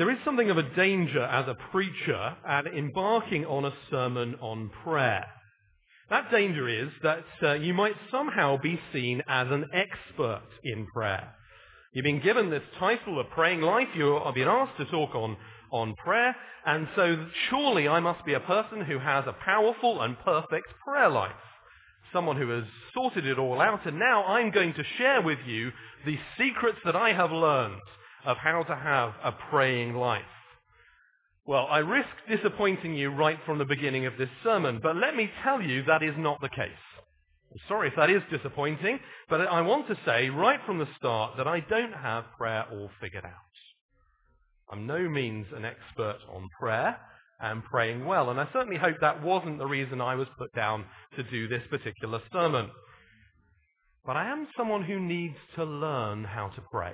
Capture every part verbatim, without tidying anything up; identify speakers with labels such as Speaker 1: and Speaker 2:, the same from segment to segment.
Speaker 1: There is something of a danger as a preacher at embarking on a sermon on prayer. That danger is that uh, you might somehow be seen as an expert in prayer. You've been given this title of Praying Life. You've been asked to talk on, on prayer, and so surely I must be a person who has a powerful and perfect prayer life. Someone who has sorted it all out, and now I'm going to share with you the secrets that I have learned of how to have a praying life. Well, I risk disappointing you right from the beginning of this sermon, but let me tell you that is not the case. I'm sorry if that is disappointing, but I want to say right from the start that I don't have prayer all figured out. I'm no means an expert on prayer and praying well, and I certainly hope that wasn't the reason I was put down to do this particular sermon. But I am someone who needs to learn how to pray.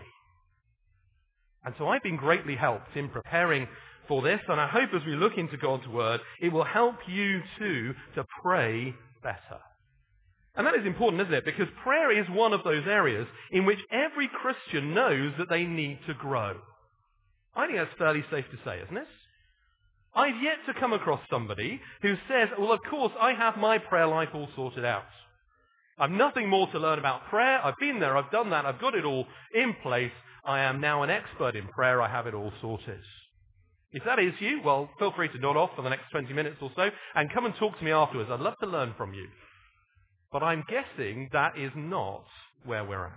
Speaker 1: And so I've been greatly helped in preparing for this, and I hope as we look into God's Word, it will help you too to pray better. And that is important, isn't it? Because prayer is one of those areas in which every Christian knows that they need to grow. I think that's fairly safe to say, isn't it? I've yet to come across somebody who says, well, of course, I have my prayer life all sorted out. I've nothing more to learn about prayer. I've been there, I've done that, I've got it all in place. I am now an expert in prayer. I have it all sorted. If that is you, well, feel free to nod off for the next twenty minutes or so and come and talk to me afterwards. I'd love to learn from you. But I'm guessing that is not where we're at.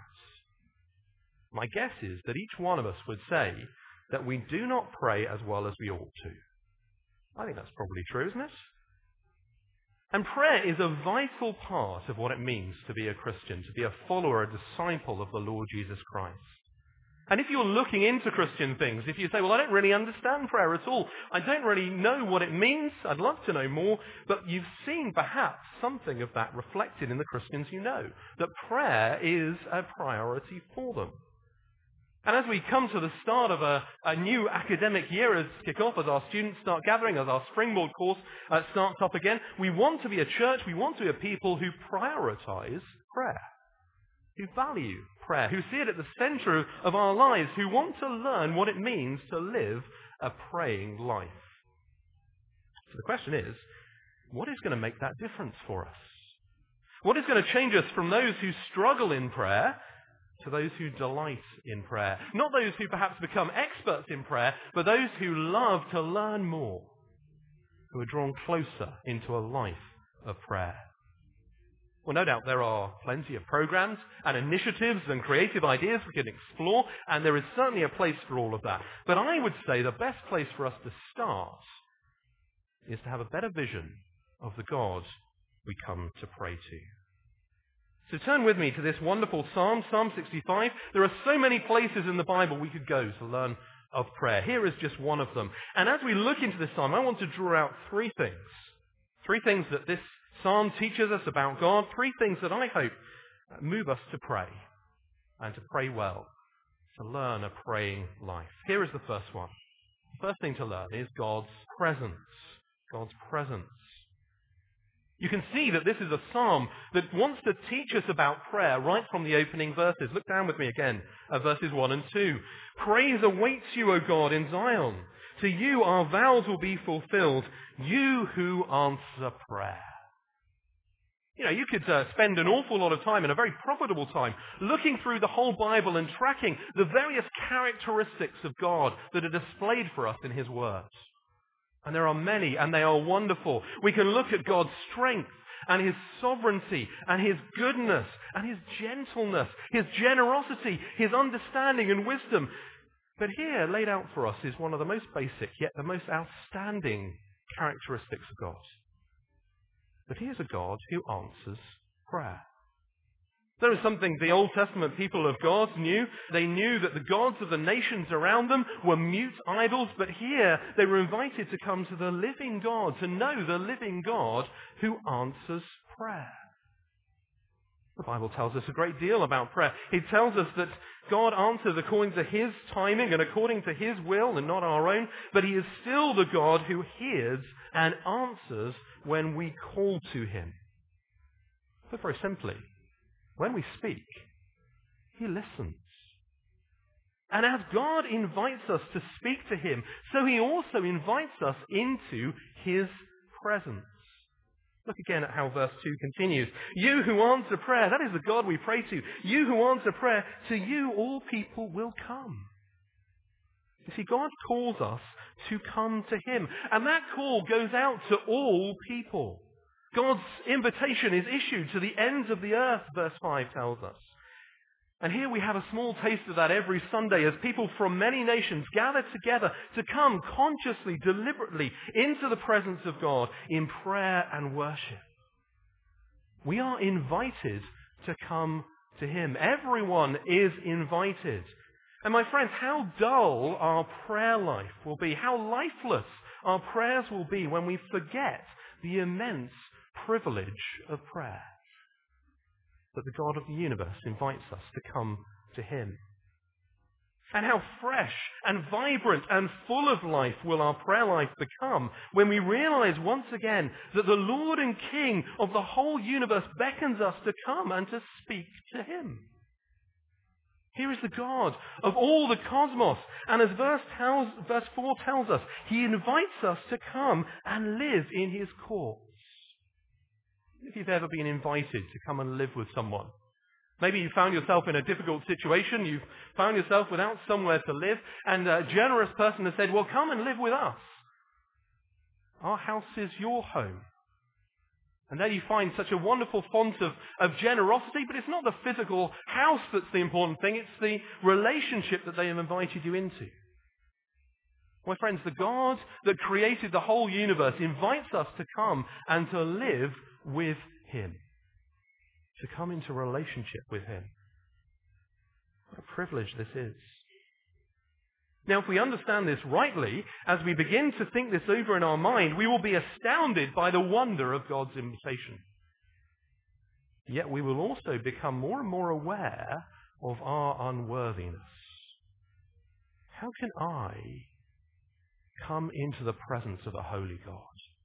Speaker 1: My guess is that each one of us would say that we do not pray as well as we ought to. I think that's probably true, isn't it? And prayer is a vital part of what it means to be a Christian, to be a follower, a disciple of the Lord Jesus Christ. And if you're looking into Christian things, if you say, well, I don't really understand prayer at all, I don't really know what it means, I'd love to know more, but you've seen perhaps something of that reflected in the Christians you know, that prayer is a priority for them. And as we come to the start of a, a new academic year as kick off, as our students start gathering, as our springboard course uh, starts up again, we want to be a church, we want to be a people who prioritize prayer, who value prayer, who see it at the center of our lives, who want to learn what it means to live a praying life. So the question is, what is going to make that difference for us? What is going to change us from those who struggle in prayer to those who delight in prayer? Not those who perhaps become experts in prayer, but those who love to learn more, who are drawn closer into a life of prayer. Well, no doubt there are plenty of programs and initiatives and creative ideas we can explore, and there is certainly a place for all of that. But I would say the best place for us to start is to have a better vision of the God we come to pray to. So turn with me to this wonderful psalm, Psalm sixty-five. There are so many places in the Bible we could go to learn of prayer. Here is just one of them. And as we look into this psalm, I want to draw out three things. Three things that this psalm teaches us about God. Three things that I hope move us to pray, and to pray well, to learn a praying life. Here is the first one. The first thing to learn is God's presence. God's presence. You can see that this is a psalm that wants to teach us about prayer right from the opening verses. Look down with me again at verses one and two. Praise awaits you, O God, in Zion. To you our vows will be fulfilled, you who answer prayer. You know, you could uh, spend an awful lot of time, and a very profitable time, looking through the whole Bible and tracking the various characteristics of God that are displayed for us in His words. And there are many, and they are wonderful. We can look at God's strength and His sovereignty and His goodness and His gentleness, His generosity, His understanding and wisdom. But here, laid out for us, is one of the most basic, yet the most outstanding characteristics of God. But He is a God who answers prayer. There is something the Old Testament people of God knew. They knew that the gods of the nations around them were mute idols, but here they were invited to come to the living God, to know the living God who answers prayer. The Bible tells us a great deal about prayer. It tells us that God answers according to His timing and according to His will and not our own, but He is still the God who hears and answers when we call to Him. But very simply, when we speak, He listens. And as God invites us to speak to him, so he also invites us into his presence. Look again at how verse two continues. You who answer prayer, that is the God we pray to. You who answer prayer, to you all people will come. You see, God calls us to come to him. And that call goes out to all people. God's invitation is issued to the ends of the earth, verse five tells us. And here we have a small taste of that every Sunday as people from many nations gather together to come consciously, deliberately into the presence of God in prayer and worship. We are invited to come to him. Everyone is invited. And my friends, how dull our prayer life will be, how lifeless our prayers will be when we forget the immense privilege of prayer. That the God of the universe invites us to come to him. And how fresh and vibrant and full of life will our prayer life become when we realize once again that the Lord and King of the whole universe beckons us to come and to speak to him. Here is the God of all the cosmos, and as verse, tells, verse four tells us, he invites us to come and live in his courts. If you've ever been invited to come and live with someone, maybe you found yourself in a difficult situation, you've found yourself without somewhere to live, and a generous person has said, well, come and live with us. Our house is your home. And there you find such a wonderful font of, of generosity, but it's not the physical house that's the important thing, it's the relationship that they have invited you into. My friends, the God that created the whole universe invites us to come and to live with him, to come into relationship with him. What a privilege this is. Now, if we understand this rightly, as we begin to think this over in our mind, we will be astounded by the wonder of God's invitation. Yet we will also become more and more aware of our unworthiness. How can I come into the presence of a holy God?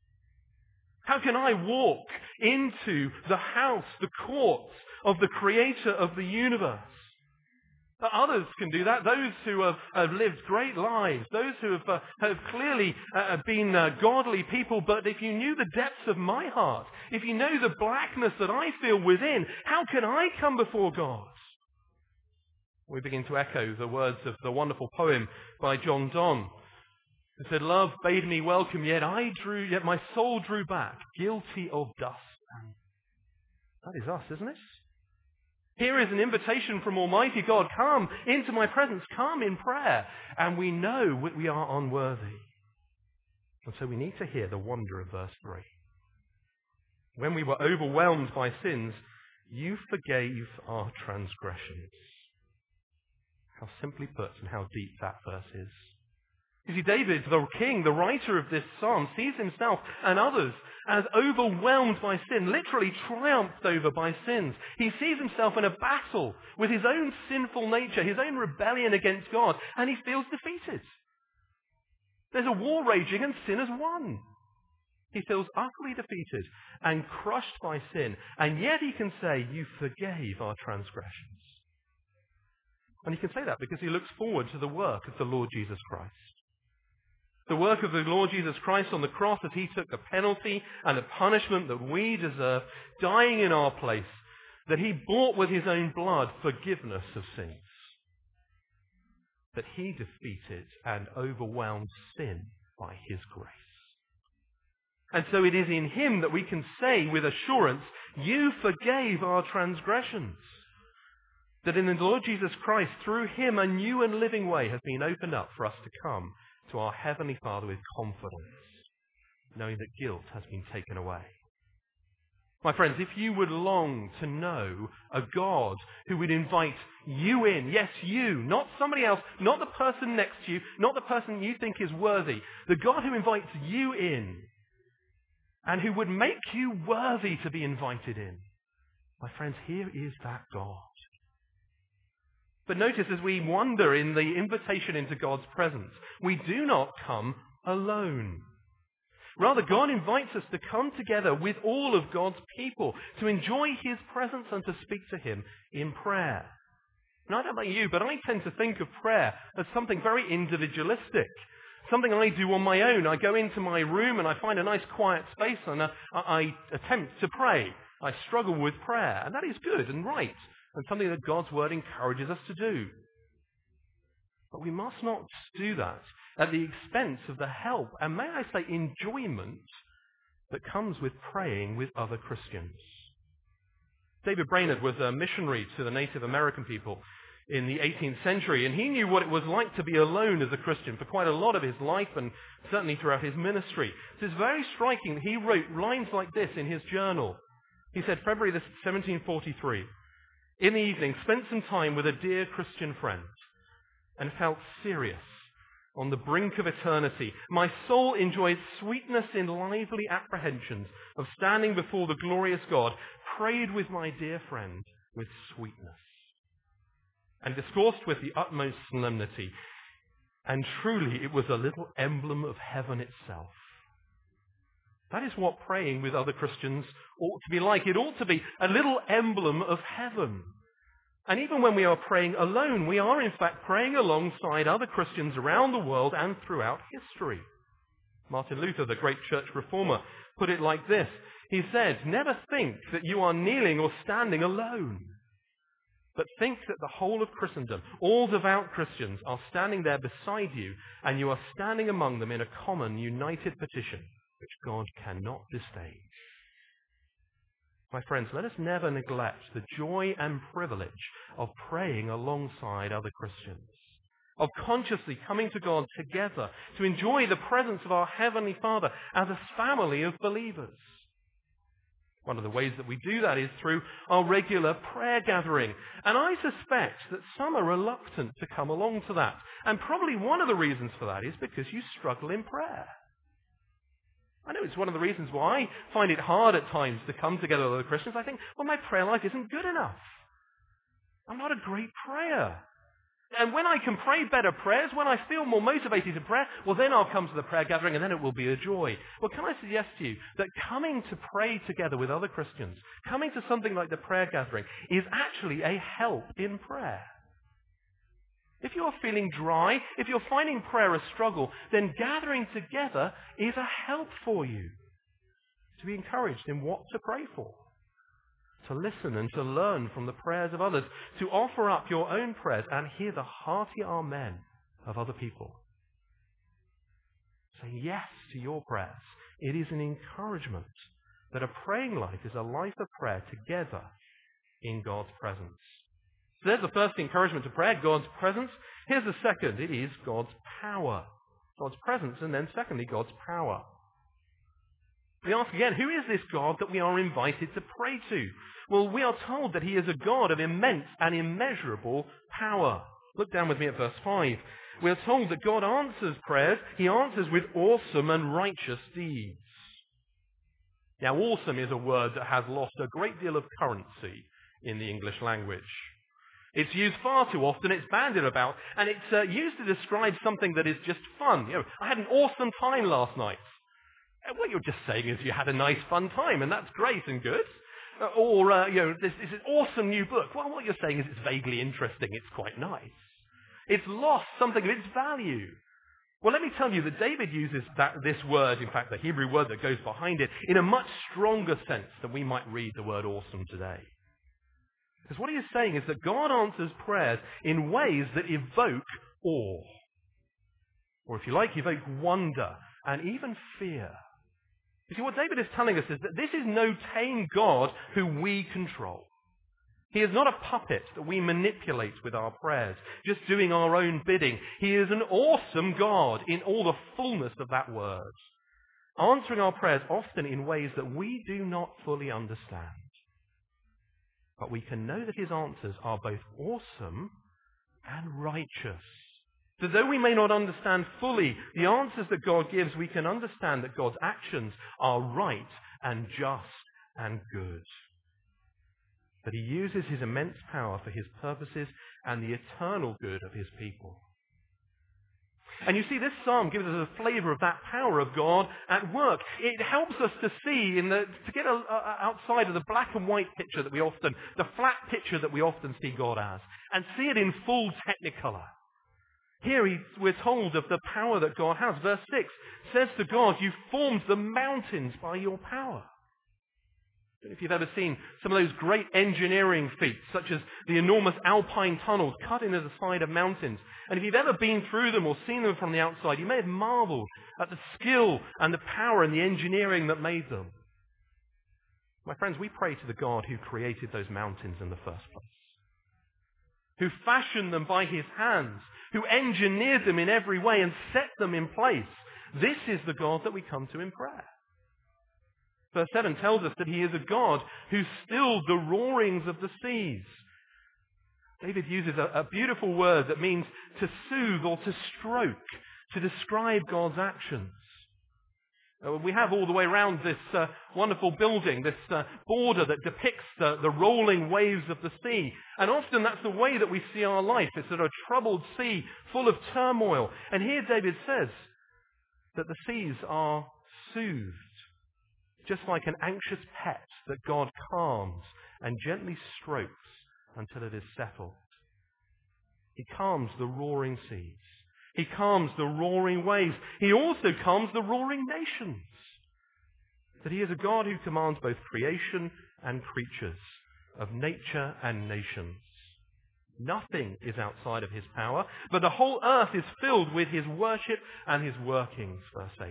Speaker 1: How can I walk into the house, the courts of the creator of the universe? Others can do that. Those who have, have lived great lives, those who have, uh, have clearly uh, been uh, godly people, but if you knew the depths of my heart, if you know the blackness that I feel within, how can I come before God? We begin to echo the words of the wonderful poem by John Donne. It said, love bade me welcome, yet I drew, yet my soul drew back, guilty of dust. And that is us, isn't it? Here is an invitation from Almighty God, come into my presence, come in prayer. And we know that we are unworthy. And so we need to hear the wonder of verse three. When we were overwhelmed by sins, you forgave our transgressions. How simply put and how deep that verse is. You see, David, the king, the writer of this psalm, sees himself and others as overwhelmed by sin, literally triumphed over by sins. He sees himself in a battle with his own sinful nature, his own rebellion against God, and he feels defeated. There's a war raging and sin has won. He feels utterly defeated and crushed by sin, and yet he can say, you forgave our transgressions. And he can say that because he looks forward to the work of the Lord Jesus Christ. The work of the Lord Jesus Christ on the cross as he took the penalty and the punishment that we deserve, dying in our place, that he bought with his own blood forgiveness of sins. That he defeated and overwhelmed sin by his grace. And so it is in him that we can say with assurance, you forgave our transgressions. That in the Lord Jesus Christ, through him, a new and living way has been opened up for us to come to our Heavenly Father with confidence, knowing that guilt has been taken away. My friends, if you would long to know a God who would invite you in, yes, you, not somebody else, not the person next to you, not the person you think is worthy, the God who invites you in and who would make you worthy to be invited in, my friends, here is that God. But notice as we wander in the invitation into God's presence, we do not come alone. Rather, God invites us to come together with all of God's people, to enjoy his presence and to speak to him in prayer. And I don't know about you, but I tend to think of prayer as something very individualistic. Something I do on my own. I go into my room and I find a nice quiet space and I, I attempt to pray. I struggle with prayer. And that is good and right and something that God's Word encourages us to do. But we must not do that at the expense of the help and, may I say, enjoyment that comes with praying with other Christians. David Brainerd was a missionary to the Native American people in the eighteenth century, and he knew what it was like to be alone as a Christian for quite a lot of his life and certainly throughout his ministry. So it's very striking. He wrote lines like this in his journal. He said, February seventeen forty-three, in the evening, spent some time with a dear Christian friend and felt serious on the brink of eternity. My soul enjoyed sweetness in lively apprehensions of standing before the glorious God, prayed with my dear friend with sweetness, and discoursed with the utmost solemnity. And truly it was a little emblem of heaven itself. That is what praying with other Christians ought to be like. It ought to be a little emblem of heaven. And even when we are praying alone, we are in fact praying alongside other Christians around the world and throughout history. Martin Luther, the great church reformer, put it like this. He said, never think that you are kneeling or standing alone, but think that the whole of Christendom, all devout Christians, are standing there beside you, and you are standing among them in a common, united petition, which God cannot disdain. My friends, let us never neglect the joy and privilege of praying alongside other Christians, of consciously coming to God together to enjoy the presence of our Heavenly Father as a family of believers. One of the ways that we do that is through our regular prayer gathering. And I suspect that some are reluctant to come along to that. And probably one of the reasons for that is because you struggle in prayer. I know it's one of the reasons why I find it hard at times to come together with other Christians. I think, well, my prayer life isn't good enough. I'm not a great prayer. And when I can pray better prayers, when I feel more motivated to pray, well, then I'll come to the prayer gathering and then it will be a joy. Well, can I suggest to you that coming to pray together with other Christians, coming to something like the prayer gathering, is actually a help in prayer. If you're feeling dry, if you're finding prayer a struggle, then gathering together is a help for you to be encouraged in what to pray for, to listen and to learn from the prayers of others, to offer up your own prayers and hear the hearty amen of other people. Say yes to your prayers. It is an encouragement that a praying life is a life of prayer together in God's presence. So there's the first encouragement to prayer, God's presence. Here's the second. It is God's power. God's presence, and then secondly, God's power. We ask again, who is this God that we are invited to pray to? Well, we are told that he is a God of immense and immeasurable power. Look down with me at verse five. We are told that God answers prayers. He answers with awesome and righteous deeds. Now, awesome is a word that has lost a great deal of currency in the English language. It's used far too often, it's bandied about, and it's uh, used to describe something that is just fun. You know, I had an awesome time last night. And what you're just saying is you had a nice fun time, and that's great and good. Uh, or, uh, you know, this, this is an awesome new book. Well, what you're saying is it's vaguely interesting, it's quite nice. It's lost something of its value. Well, let me tell you that David uses that, this word, in fact, the Hebrew word that goes behind it, in a much stronger sense than we might read the word awesome today. Because what he is saying is that God answers prayers in ways that evoke awe. Or if you like, evoke wonder and even fear. You see, what David is telling us is that this is no tame God who we control. He is not a puppet that we manipulate with our prayers, just doing our own bidding. He is an awesome God in all the fullness of that word, answering our prayers often in ways that we do not fully understand. But we can know that his answers are both awesome and righteous. So though we may not understand fully the answers that God gives, we can understand that God's actions are right and just and good. That he uses his immense power for his purposes and the eternal good of his people. And you see, this psalm gives us a flavour of that power of God at work. It helps us to see, in the, to get a, a, outside of the black and white picture that we often, the flat picture that we often see God as, and see it in full technicolor. Here he, we're told of the power that God has. Verse six says to God, "You formed the mountains by your power." I don't know if you've ever seen some of those great engineering feats, such as the enormous alpine tunnels cut into the side of mountains. And if you've ever been through them or seen them from the outside, you may have marveled at the skill and the power and the engineering that made them. My friends, we pray to the God who created those mountains in the first place, who fashioned them by his hands, who engineered them in every way and set them in place. This is the God that we come to in prayer. Verse seven tells us that he is a God who stilled the roarings of the seas. David uses a, a beautiful word that means to soothe or to stroke, to describe God's actions. Uh, we have all the way around this uh, wonderful building, this uh, border that depicts the, the rolling waves of the sea. And often that's the way that we see our life. It's sort of a troubled sea full of turmoil. And here David says that the seas are soothed, just like an anxious pet that God calms and gently strokes until it is settled. He calms the roaring seas. He calms the roaring waves. He also calms the roaring nations. That he is a God who commands both creation and creatures, of nature and nations. Nothing is outside of his power, but the whole earth is filled with his worship and his workings, verse eight.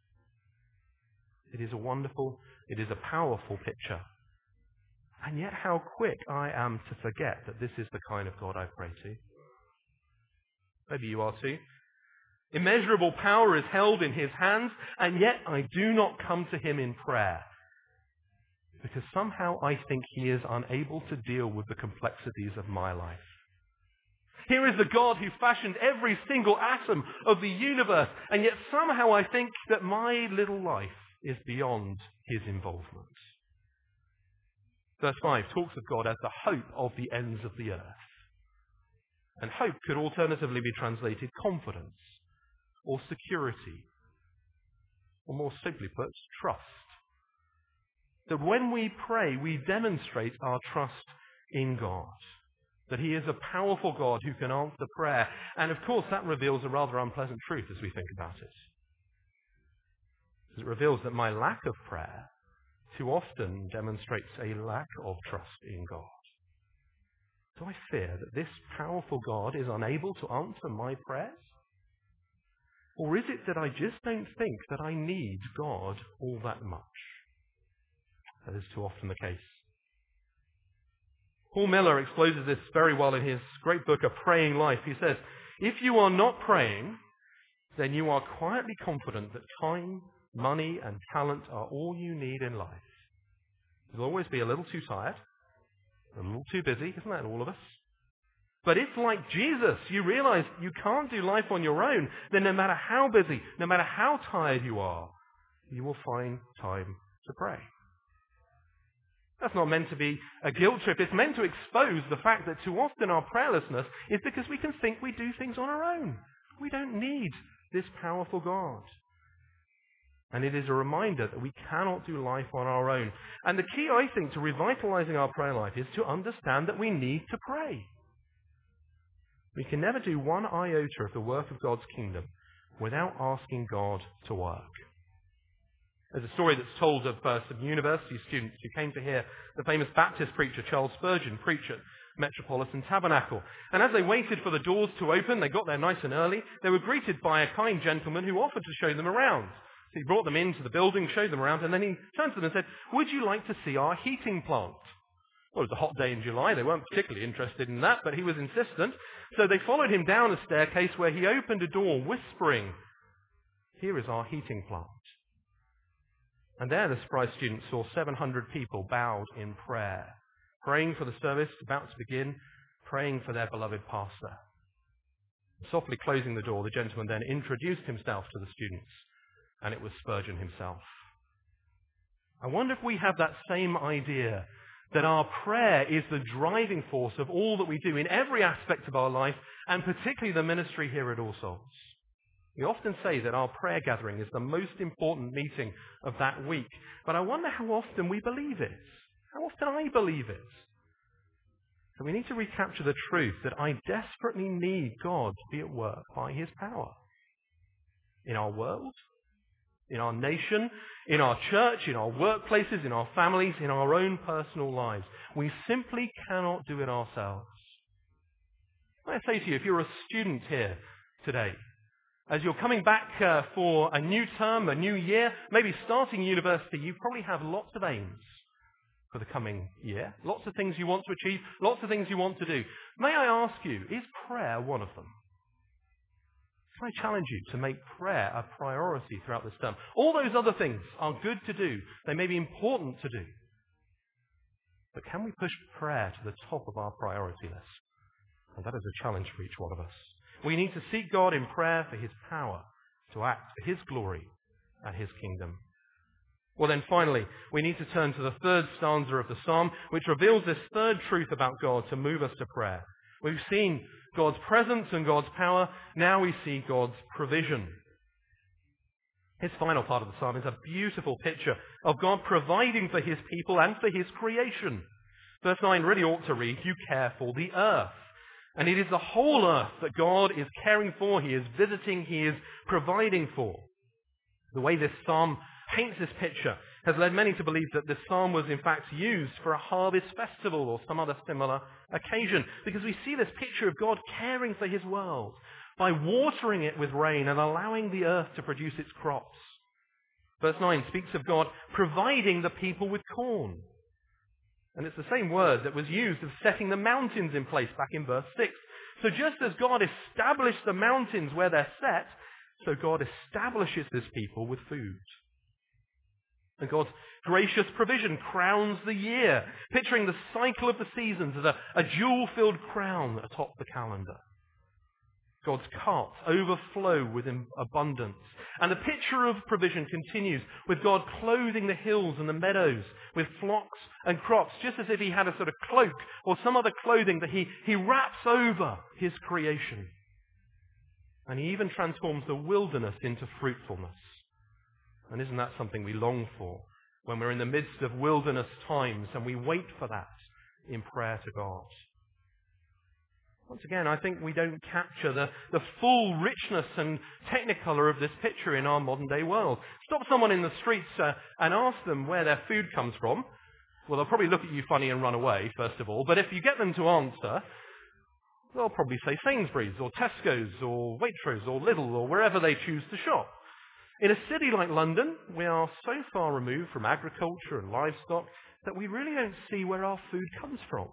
Speaker 1: It is a wonderful, it is a powerful picture. And yet how quick I am to forget that this is the kind of God I pray to. Maybe you are too. Immeasurable power is held in his hands, and yet I do not come to him in prayer, because somehow I think he is unable to deal with the complexities of my life. Here is the God who fashioned every single atom of the universe, and yet somehow I think that my little life is beyond his involvement. Verse five talks of God as the hope of the ends of the earth. And hope could alternatively be translated confidence or security, or more simply put, trust. That when we pray, we demonstrate our trust in God. That he is a powerful God who can answer prayer. And of course that reveals a rather unpleasant truth as we think about it. It reveals that my lack of prayer too often demonstrates a lack of trust in God. Do I fear that this powerful God is unable to answer my prayers? Or is it that I just don't think that I need God all that much? That is too often the case. Paul Miller exposes this very well in his great book, A Praying Life. He says, if you are not praying, then you are quietly confident that time, money, and talent are all you need in life. You'll always be a little too tired, a little too busy, isn't that all of us? But if, like Jesus, you realize you can't do life on your own, then no matter how busy, no matter how tired you are, you will find time to pray. That's not meant to be a guilt trip. It's meant to expose the fact that too often our prayerlessness is because we can think we do things on our own. We don't need this powerful God. And it is a reminder that we cannot do life on our own. And the key, I think, to revitalizing our prayer life is to understand that we need to pray. We can never do one iota of the work of God's kingdom without asking God to work. There's a story that's told of uh, some university students who came to hear the famous Baptist preacher Charles Spurgeon preach at Metropolitan Tabernacle. And as they waited for the doors to open, they got there nice and early, they were greeted by a kind gentleman who offered to show them around. So he brought them into the building, showed them around, and then he turned to them and said, would you like to see our heating plant? Well, it was a hot day in July. They weren't particularly interested in that, but he was insistent. So they followed him down a staircase where he opened a door, whispering, here is our heating plant. And there the surprised students saw seven hundred people bowed in prayer, praying for the service about to begin, praying for their beloved pastor. Softly closing the door, the gentleman then introduced himself to the students, and it was Spurgeon himself. I wonder if we have that same idea, that our prayer is the driving force of all that we do in every aspect of our life, and particularly the ministry here at All Souls. We often say that our prayer gathering is the most important meeting of that week, but I wonder how often we believe it. How often I believe it. So we need to recapture the truth that I desperately need God to be at work by his power. In our world, in our nation, in our church, in our workplaces, in our families, in our own personal lives. We simply cannot do it ourselves. I say to you, if you're a student here today, as you're coming back uh, for a new term, a new year, maybe starting university, you probably have lots of aims for the coming year. Lots of things you want to achieve, lots of things you want to do. May I ask you, is prayer one of them? Can I challenge you to make prayer a priority throughout this term? All those other things are good to do. They may be important to do. But can we push prayer to the top of our priority list? And that is a challenge for each one of us. We need to seek God in prayer for his power to act for his glory and his kingdom. Well then finally, we need to turn to the third stanza of the psalm, which reveals this third truth about God to move us to prayer. We've seen God's presence and God's power. Now we see God's provision. His final part of the psalm is a beautiful picture of God providing for his people and for his creation. Verse nine really ought to read, you care for the earth. And it is the whole earth that God is caring for, he is visiting, he is providing for. The way this psalm paints this picture has led many to believe that this psalm was in fact used for a harvest festival or some other similar occasion, because we see this picture of God caring for his world by watering it with rain and allowing the earth to produce its crops. Verse nine speaks of God providing the people with corn. And it's the same word that was used of setting the mountains in place back in verse six. So just as God established the mountains where they're set, so God establishes his people with food. And God's gracious provision crowns the year, picturing the cycle of the seasons as a, a jewel-filled crown atop the calendar. God's carts overflow with abundance. And the picture of provision continues with God clothing the hills and the meadows with flocks and crops, just as if he had a sort of cloak or some other clothing that he, he wraps over his creation. And he even transforms the wilderness into fruitfulness. And isn't that something we long for when we're in the midst of wilderness times and we wait for that in prayer to God? Once again, I think we don't capture the, the full richness and technicolor of this picture in our modern day world. Stop someone in the streets uh, and ask them where their food comes from. Well, they'll probably look at you funny and run away, first of all. But if you get them to answer, they'll probably say Sainsbury's or Tesco's or Waitrose or Lidl or wherever they choose to shop. In a city like London, we are so far removed from agriculture and livestock that we really don't see where our food comes from.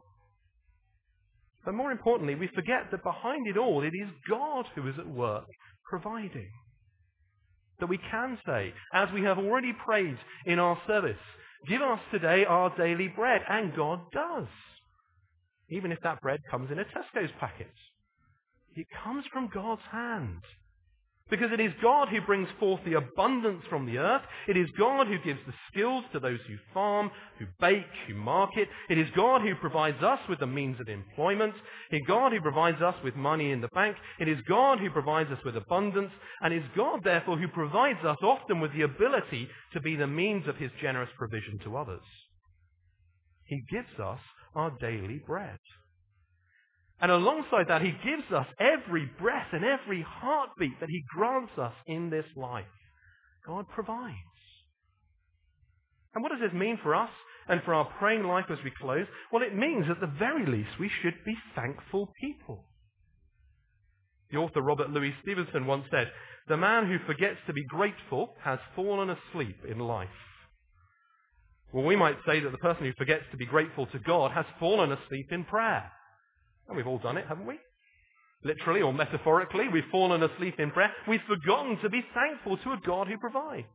Speaker 1: But more importantly, we forget that behind it all, it is God who is at work providing. That we can say, as we have already prayed in our service, give us today our daily bread, and God does. Even if that bread comes in a Tesco's packet. It comes from God's hand. Because it is God who brings forth the abundance from the earth. It is God who gives the skills to those who farm, who bake, who market. It is God who provides us with the means of employment. It is God who provides us with money in the bank. It is God who provides us with abundance. And it is God, therefore, who provides us often with the ability to be the means of his generous provision to others. He gives us our daily bread. And alongside that, he gives us every breath and every heartbeat that he grants us in this life. God provides. And what does this mean for us and for our praying life as we close? Well, it means at the very least we should be thankful people. The author Robert Louis Stevenson once said, "The man who forgets to be grateful has fallen asleep in life." Well, we might say that the person who forgets to be grateful to God has fallen asleep in prayer. And we've all done it, haven't we? Literally or metaphorically, we've fallen asleep in prayer. We've forgotten to be thankful to a God who provides.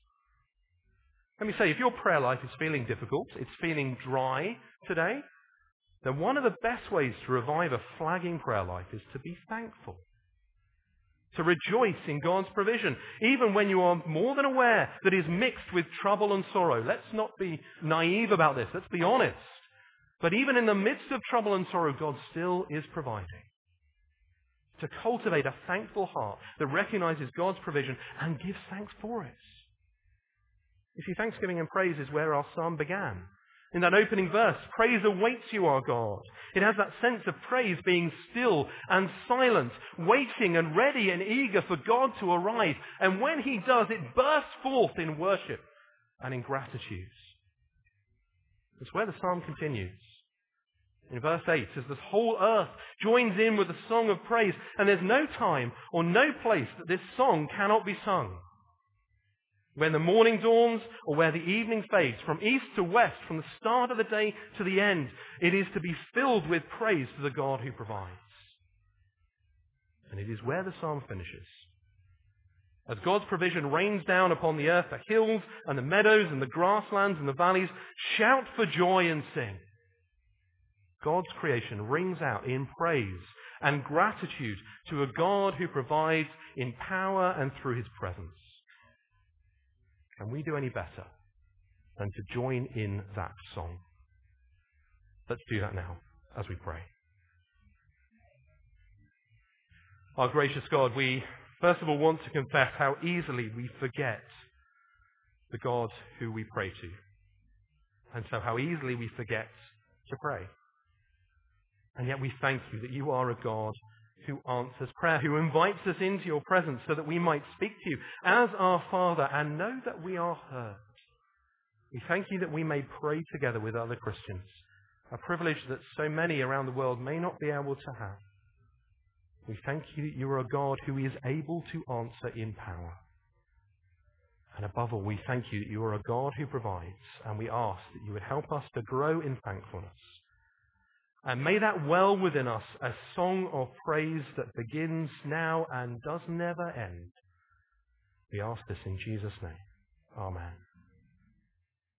Speaker 1: Let me say, if your prayer life is feeling difficult, it's feeling dry today, then one of the best ways to revive a flagging prayer life is to be thankful. To rejoice in God's provision, even when you are more than aware that it is mixed with trouble and sorrow. Let's not be naive about this. Let's be honest. But even in the midst of trouble and sorrow, God still is providing. to cultivate a thankful heart that recognizes God's provision and gives thanks for it. You see, thanksgiving and praise is where our psalm began. In that opening verse, praise awaits you, our God. It has that sense of praise being still and silent, waiting and ready and eager for God to arrive. And when he does, it bursts forth in worship and in gratitude. It's where the psalm continues. In verse eight, as the whole earth joins in with a song of praise, and there's no time or no place that this song cannot be sung. When the morning dawns or where the evening fades, from east to west, from the start of the day to the end, it is to be filled with praise to the God who provides. And it is where the psalm finishes. As God's provision rains down upon the earth, the hills and the meadows and the grasslands and the valleys shout for joy and sing. God's creation rings out in praise and gratitude to a God who provides in power and through his presence. Can we do any better than to join in that song? Let's do that now as we pray. Our gracious God, we first of all want to confess how easily we forget the God who we pray to. And so how easily we forget to pray. And yet we thank you that you are a God who answers prayer, who invites us into your presence so that we might speak to you as our Father and know that we are heard. We thank you that we may pray together with other Christians, a privilege that so many around the world may not be able to have. We thank you that you are a God who is able to answer in power. And above all, we thank you that you are a God who provides, and we ask that you would help us to grow in thankfulness. And may that well within us a song of praise that begins now and does never end. We ask this in Jesus' name. Amen.